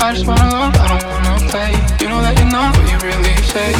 I just wanna love, I don't wanna play. You know that you're not what you really say.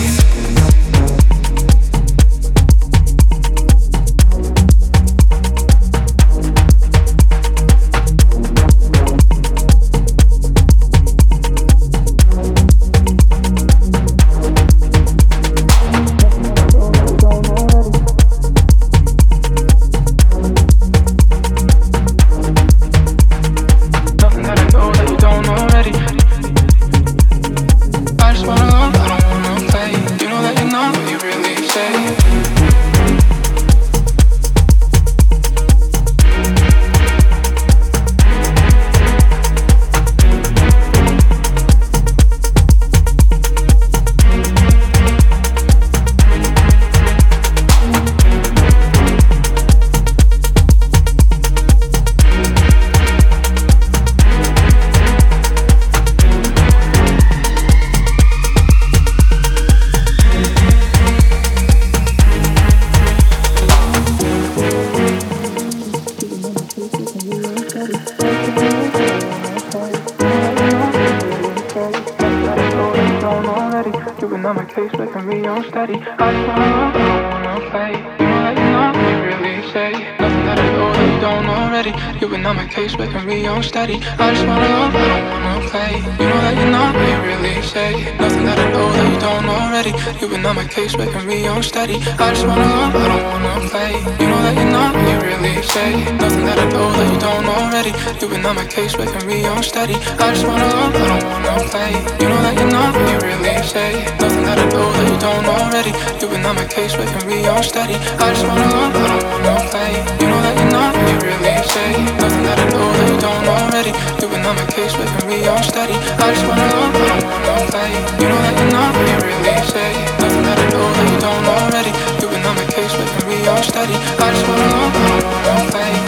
Steady. I just wanna love, I don't wanna play. You know that you're not what you really say. Nothing that I know that you don't already. You've been on my case, making me unsteady. I just wanna love, I don't wanna play. You know that you're not what you really say. Nothing that I know that you don't already. You've been on my case, making me unsteady. I just wanna love, I don't wanna play. You know that you're not what you really say. Nothing that I know that you don't already. You've been on my case, making me unsteady. I just wanna love, I don't wanna play. You know that you're not what you really say. Nothing that I know that you don't already. You've been on my case, making me unsteady. I just wanna love, I don't wanna play. You know that you're not what you really say. Nothing that I know that you don't already. You've been on my case, making me unsteady. I just wanna love, I don't wanna play.